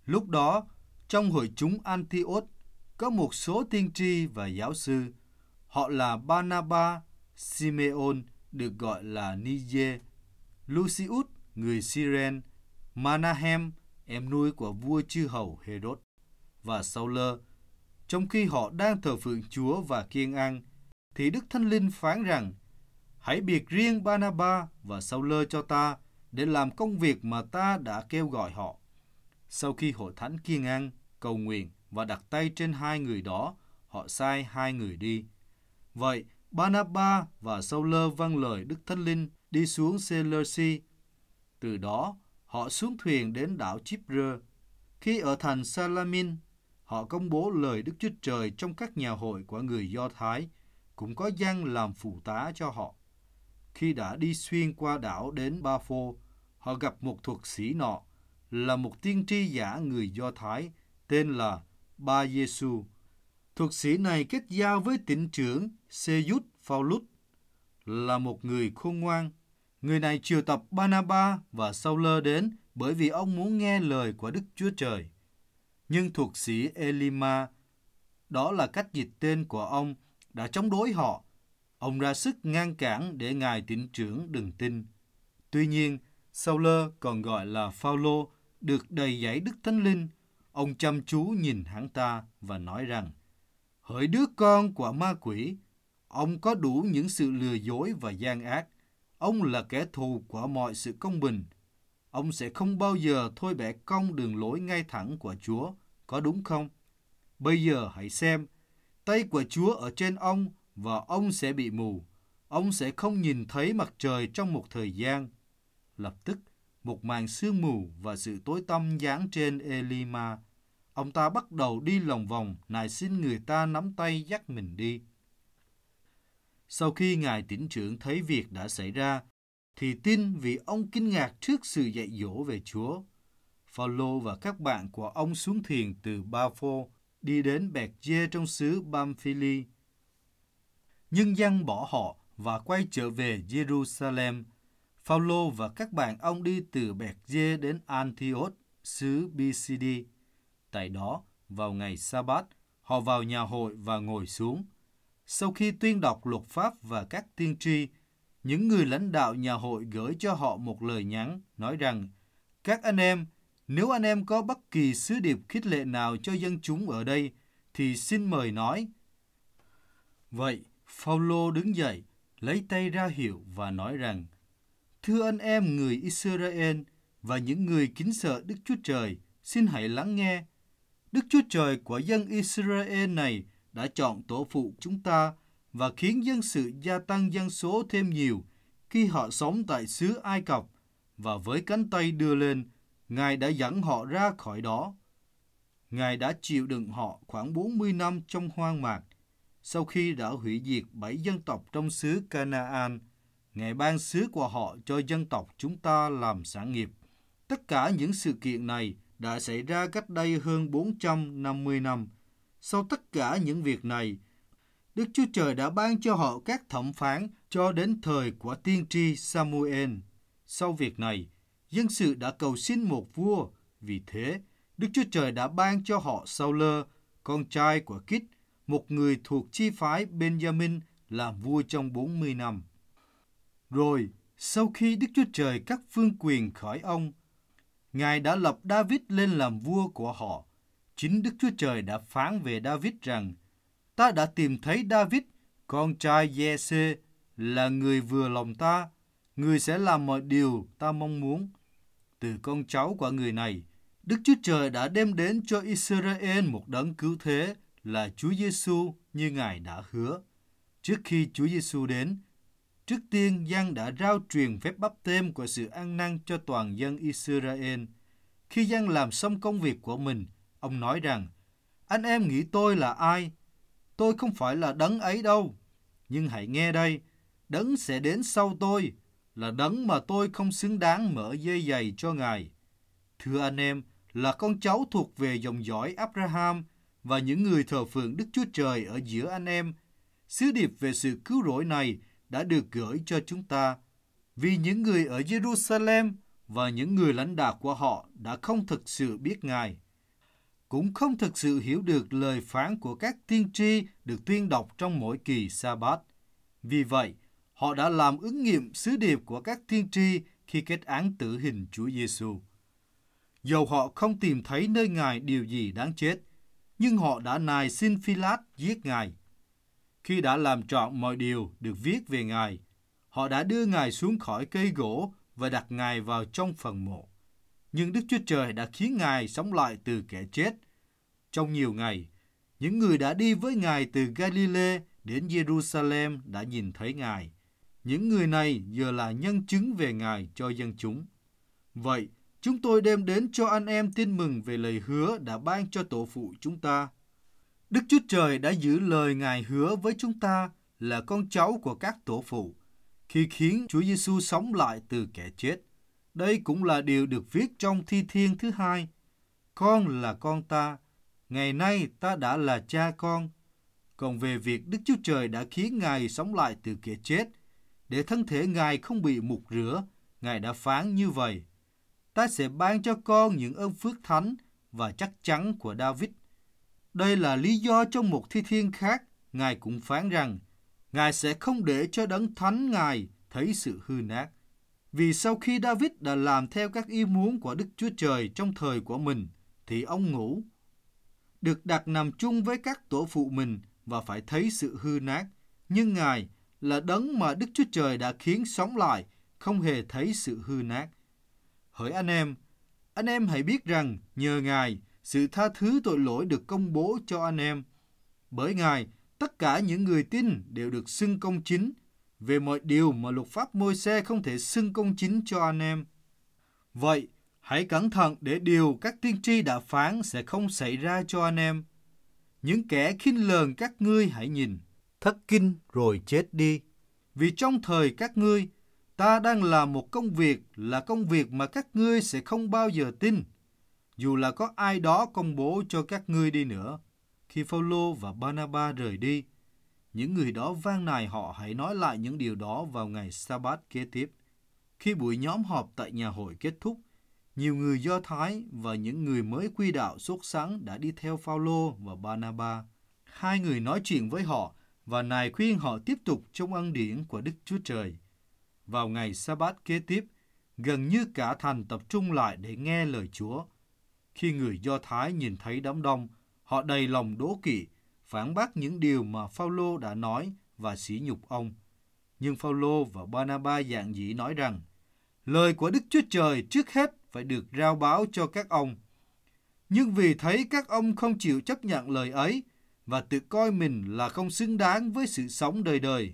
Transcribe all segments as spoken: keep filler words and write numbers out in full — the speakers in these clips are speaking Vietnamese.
Lúc đó, trong hội chúng Antioch có một số tiên tri và giáo sư. Họ là Barnaba, Simeon được gọi là Niger, Lucius người Cyrene, Manahem em nuôi của vua chư hầu Herod và Sauler. Trong khi họ đang thờ phượng Chúa và kiêng ăn, thì Đức Thánh Linh phán rằng: hãy biệt riêng Barnaba và Sauler cho ta để làm công việc mà ta đã kêu gọi họ. Sau khi hội thánh kiêng ăn, cầu nguyện và đặt tay trên hai người đó, họ sai hai người đi. Vậy, Barnaba và Sauler vâng lời Đức Thánh Linh đi xuống Seleuci. Từ đó, họ xuống thuyền đến đảo Chipre. Khi ở thành Salamin, họ công bố lời Đức Chúa Trời trong các nhà hội của người Do Thái, cũng có Giăng làm phụ tá cho họ. Khi đã đi xuyên qua đảo đến Ba Phô, họ gặp một thuật sĩ nọ, là một tiên tri giả người Do Thái, tên là Ba Giê-xu. Thuật sĩ này kết giao với tỉnh trưởng Sê-dút Phao-lút, là một người khôn ngoan. Người này chiều tập Barnaba và Sauler đến bởi vì ông muốn nghe lời của Đức Chúa Trời. Nhưng thuật sĩ Elima, đó là cách dịch tên của ông, đã chống đối họ. Ông ra sức ngăn cản để ngài tỉnh trưởng đừng tin. Tuy nhiên, Sauler, còn gọi là Phao-lô, được đầy dẫy Đức Thánh Linh. Ông chăm chú nhìn hắn ta và nói rằng: hỡi đứa con của ma quỷ, ông có đủ những sự lừa dối và gian ác. Ông là kẻ thù của mọi sự công bình. Ông sẽ không bao giờ thôi bẻ cong đường lối ngay thẳng của Chúa, có đúng không? Bây giờ hãy xem, tay của Chúa ở trên ông và ông sẽ bị mù. Ông sẽ không nhìn thấy mặt trời trong một thời gian. Lập tức, một màn sương mù và sự tối tăm giáng trên Elima. Ông ta bắt đầu đi lòng vòng, nài xin người ta nắm tay dắt mình đi. Sau khi ngài tỉnh trưởng thấy việc đã xảy ra, thì tin vì ông kinh ngạc trước sự dạy dỗ về Chúa. Phao-lô và các bạn của ông xuống thuyền từ Ba Phô, đi đến Bẹt Giê trong xứ Bam-phi-li. Nhưng Giăng bỏ họ và quay trở về Jerusalem. Phao-lô và các bạn ông đi từ Bẹt Giê đến Antioch, xứ Bi-si-đi. Tại đó, vào ngày Sa-bát, họ vào nhà hội và ngồi xuống. Sau khi tuyên đọc luật pháp và các tiên tri, những người lãnh đạo nhà hội gửi cho họ một lời nhắn, nói rằng: các anh em, nếu anh em có bất kỳ sứ điệp khích lệ nào cho dân chúng ở đây, thì xin mời nói. Vậy, Phao-lô đứng dậy, lấy tay ra hiệu và nói rằng: thưa anh em người Israel và những người kính sợ Đức Chúa Trời, xin hãy lắng nghe. Đức Chúa Trời của dân Israel này đã chọn tổ phụ chúng ta và khiến dân sự gia tăng dân số thêm nhiều khi họ sống tại xứ Ai Cập, và với cánh tay đưa lên, Ngài đã dẫn họ ra khỏi đó. Ngài đã chịu đựng họ khoảng bốn mươi năm trong hoang mạc. Sau khi đã hủy diệt bảy dân tộc trong xứ Canaan, Ngài ban xứ của họ cho dân tộc chúng ta làm sản nghiệp. Tất cả những sự kiện này đã xảy ra cách đây hơn bốn trăm năm mươi năm. Sau tất cả những việc này, Đức Chúa Trời đã ban cho họ các thẩm phán cho đến thời của tiên tri Samuel. Sau việc này, dân sự đã cầu xin một vua. Vì thế, Đức Chúa Trời đã ban cho họ Sauler, con trai của Kít, một người thuộc chi phái Benjamin, làm vua trong bốn mươi năm. Rồi, sau khi Đức Chúa Trời cắt vương quyền khỏi ông, Ngài đã lập David lên làm vua của họ. Chính Đức Chúa Trời đã phán về David rằng: ta đã tìm thấy David, con trai Giê-xê, là người vừa lòng ta. Người sẽ làm mọi điều ta mong muốn. Từ con cháu của người này, Đức Chúa Trời đã đem đến cho Israel một đấng cứu thế là Chúa Giê-xu như Ngài đã hứa. Trước khi Chúa Giê-xu đến, trước tiên Giăng đã rao truyền phép báp têm của sự ăn năn cho toàn dân Israel. Khi Giăng làm xong công việc của mình, ông nói rằng: anh em nghĩ tôi là ai? Tôi không phải là đấng ấy đâu. Nhưng hãy nghe đây, đấng sẽ đến sau tôi, là đấng mà tôi không xứng đáng mở dây giày cho Ngài. Thưa anh em, là con cháu thuộc về dòng dõi Abraham và những người thờ phượng Đức Chúa Trời ở giữa anh em, sứ điệp về sự cứu rỗi này đã được gửi cho chúng ta. Vì những người ở Jerusalem và những người lãnh đạo của họ đã không thực sự biết Ngài. cũng không thực sự hiểu được lời phán của các tiên tri được tuyên đọc trong mỗi kỳ Sa-bát. Vì vậy, họ đã làm ứng nghiệm sứ điệp của các tiên tri khi kết án tử hình Chúa Giêsu. Dầu họ không tìm thấy nơi Ngài điều gì đáng chết, nhưng họ đã nài xin Phi-lát giết Ngài. Khi đã làm trọn mọi điều được viết về Ngài, họ đã đưa Ngài xuống khỏi cây gỗ và đặt Ngài vào trong phần mộ. Nhưng Đức Chúa Trời đã khiến Ngài sống lại từ kẻ chết. Trong nhiều ngày, những người đã đi với Ngài từ Galilee đến Jerusalem đã nhìn thấy Ngài. Những người này giờ là nhân chứng về Ngài cho dân chúng. Vậy, chúng tôi đem đến cho anh em tin mừng về lời hứa đã ban cho tổ phụ chúng ta. Đức Chúa Trời đã giữ lời Ngài hứa với chúng ta là con cháu của các tổ phụ, khi khiến Chúa Giêsu sống lại từ kẻ chết. Đây cũng là điều được viết trong Thi Thiên thứ hai. Con là con ta, ngày nay ta đã là cha con. Còn về việc Đức Chúa Trời đã khiến Ngài sống lại từ kẻ chết, để thân thể Ngài không bị mục rửa, Ngài đã phán như vậy: ta sẽ ban cho con những ơn phước thánh và chắc chắn của David. Đây là lý do trong một thi thiên khác, Ngài cũng phán rằng Ngài sẽ không để cho đấng thánh Ngài thấy sự hư nát. Vì sau khi David đã làm theo các ý muốn của Đức Chúa Trời trong thời của mình, thì ông ngủ, được đặt nằm chung với các tổ phụ mình và phải thấy sự hư nát. Nhưng Ngài là đấng mà Đức Chúa Trời đã khiến sống lại, không hề thấy sự hư nát. Hỡi anh em, anh em hãy biết rằng nhờ Ngài, sự tha thứ tội lỗi được công bố cho anh em. Bởi Ngài, tất cả những người tin đều được xưng công chính về mọi điều mà luật pháp Môi-se không thể xưng công chính cho anh em. Vậy, hãy cẩn thận để điều các tiên tri đã phán sẽ không xảy ra cho anh em. Những kẻ khinh lờn các ngươi hãy nhìn, thất kinh rồi chết đi. Vì trong thời các ngươi, ta đang làm một công việc là công việc mà các ngươi sẽ không bao giờ tin, dù là có ai đó công bố cho các ngươi đi nữa. Khi Phao-lô và Ba-na-ba rời đi, những người đó van nài họ hãy nói lại những điều đó vào ngày Sa-bát kế tiếp. Khi buổi nhóm họp tại nhà hội kết thúc, nhiều người Do Thái và những người mới quy đạo sốt sắng đã đi theo Phao-lô và Ba-na-ba. Hai người nói chuyện với họ và nài khuyên họ tiếp tục trong ân điển của Đức Chúa Trời. Vào ngày Sa-bát kế tiếp, gần như cả thành tập trung lại để nghe lời Chúa. Khi người Do Thái nhìn thấy đám đông, họ đầy lòng đố kỵ, phản bác những điều mà Phao-lô đã nói và sỉ nhục ông. Nhưng Phao-lô và Ba-na-ba dạn dĩ nói rằng, lời của Đức Chúa Trời trước hết phải được rao báo cho các ông. Nhưng vì thấy các ông không chịu chấp nhận lời ấy và tự coi mình là không xứng đáng với sự sống đời đời,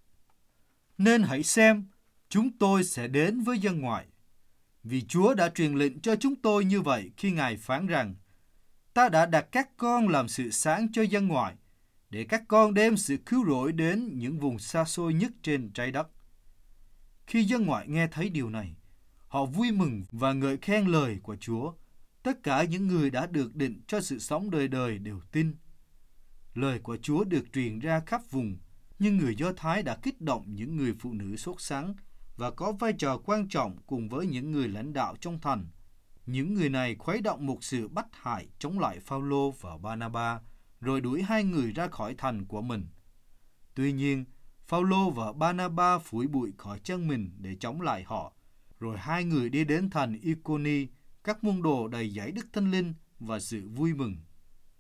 nên hãy xem, chúng tôi sẽ đến với dân ngoại. Vì Chúa đã truyền lệnh cho chúng tôi như vậy khi Ngài phán rằng, ta đã đặt các con làm sự sáng cho dân ngoại, để các con đem sự cứu rỗi đến những vùng xa xôi nhất trên trái đất. Khi dân ngoại nghe thấy điều này, họ vui mừng và ngợi khen lời của Chúa. Tất cả những người đã được định cho sự sống đời đời đều tin. Lời của Chúa được truyền ra khắp vùng, nhưng người Do Thái đã kích động những người phụ nữ sốt sắng và có vai trò quan trọng cùng với những người lãnh đạo trong thành. Những người này khuấy động một sự bắt hại chống lại Phao-lô và Ba-na-ba, rồi đuổi hai người ra khỏi thành của mình. Tuy nhiên, Phao-lô và Ba-na-ba phủi bụi khỏi chân mình để chống lại họ, rồi hai người đi đến thành I-cô-ni, các môn đồ đầy dẫy Đức Thánh Linh và sự vui mừng.